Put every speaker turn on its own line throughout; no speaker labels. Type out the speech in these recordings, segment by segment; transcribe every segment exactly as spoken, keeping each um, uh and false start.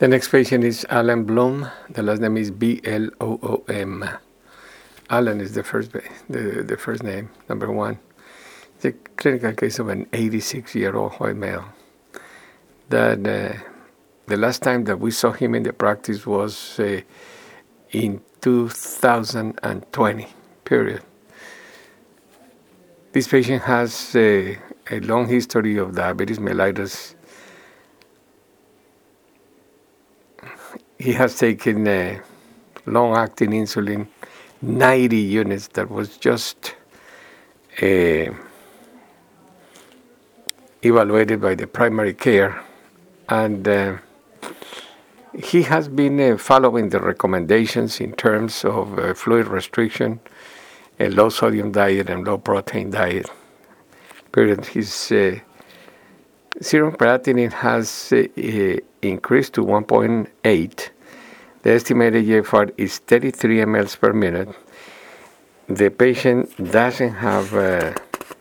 The next patient is Alan Bloom. The last name is B L O O M. Alan is the first the, the first name, number one. It's a clinical case of an eighty-six-year-old white male. That uh, the last time that we saw him in the practice was uh, in two thousand twenty, period. This patient has uh, a long history of diabetes mellitus. He has taken uh, long-acting insulin, ninety units, that was just uh, evaluated by the primary care. And uh, he has been uh, following the recommendations in terms of uh, fluid restriction, a low-sodium diet, and low-protein diet. Period. His uh, serum creatinine has uh, uh, increased to one point eight. The estimated G F R is thirty-three milliliters per minute. The patient doesn't have uh,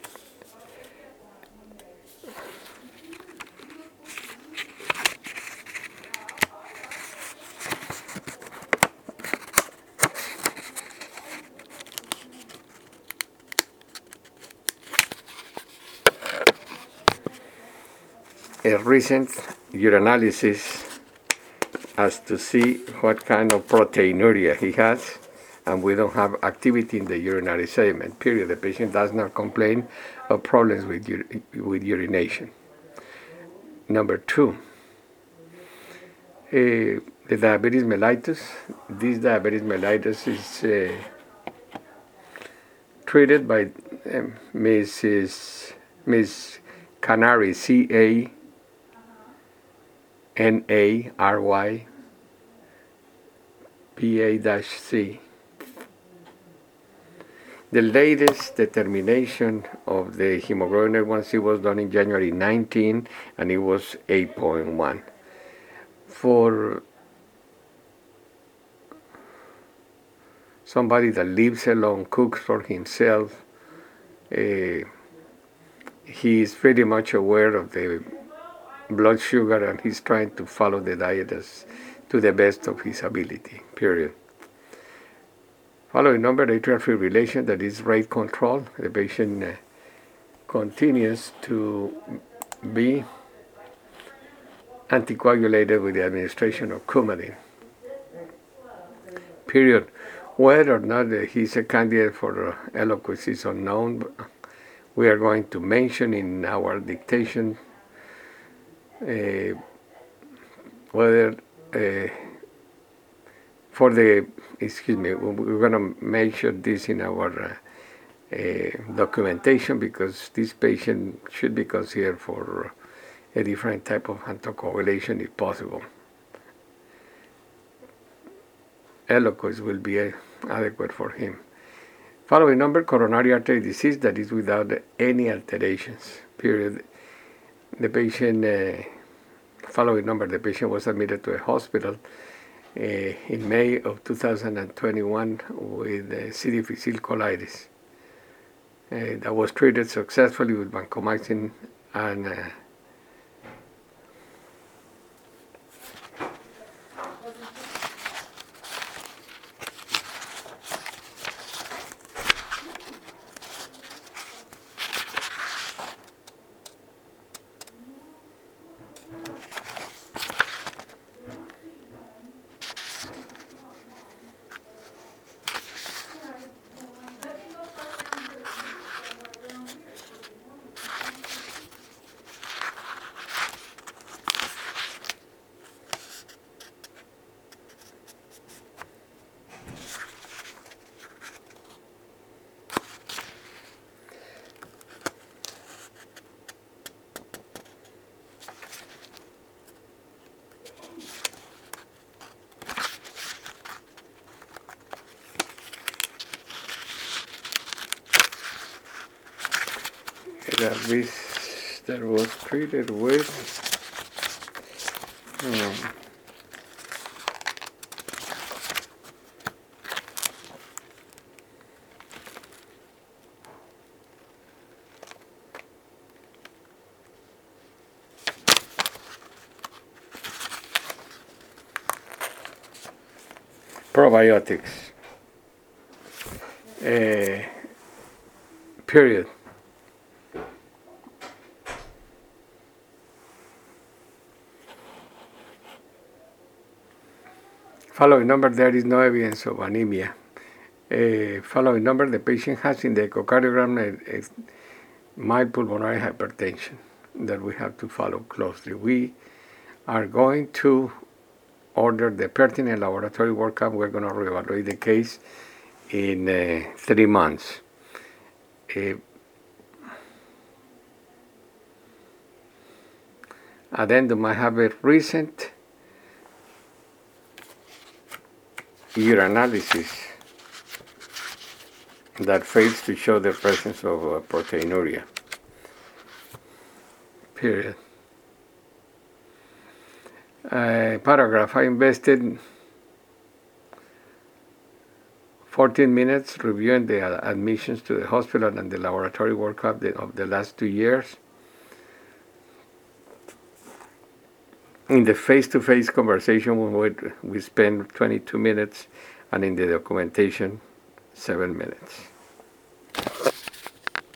a recent urinalysis as to see what kind of proteinuria he has, and we don't have activity in the urinary sediment, period. The patient does not complain of problems with, with urination. Number two, uh, the diabetes mellitus. This diabetes mellitus is uh, treated by um, Missus Miss Canary, C A N A R Y P A C. The latest determination of the hemoglobin A one C was done in January nineteenth, and it was eight point one. For somebody that lives alone, cooks for himself, uh, he is pretty much aware of the blood sugar, and he's trying to follow the diet as to the best of his ability, period. Following number, atrial fibrillation, that is rate control. The patient uh, continues to be anticoagulated with the administration of Coumadin, period. Whether or not uh, he's a candidate for uh, Eliquis is unknown, but we are going to mention in our dictation uh, whether uh, for the, excuse me, we're going to mention this in our uh, uh, documentation, because this patient should be considered for a different type of anticoagulation if possible. Eliquis will be uh, adequate for him. Following number, coronary artery disease, that is without any alterations, period. The patient, uh, following number, the patient was admitted to a hospital uh, in May of two thousand twenty-one with uh, C. difficile colitis. Uh, that was treated successfully with vancomycin and uh, that, this, that was treated with um, probiotics. Uh, period. Following number, there is no evidence of anemia. Uh, following number, the patient has in the echocardiogram a, a mild pulmonary hypertension that we have to follow closely. We are going to order the pertinent laboratory workup. We're going to reevaluate the case in uh, three months. Uh, addendum, I have a recent urinalysis that fails to show the presence of uh, proteinuria. Period. Uh, paragraph, I invested fourteen minutes reviewing the uh, admissions to the hospital and the laboratory workup of the last two years. In the face-to-face conversation, we, we spent twenty-two minutes, and in the documentation, seven minutes.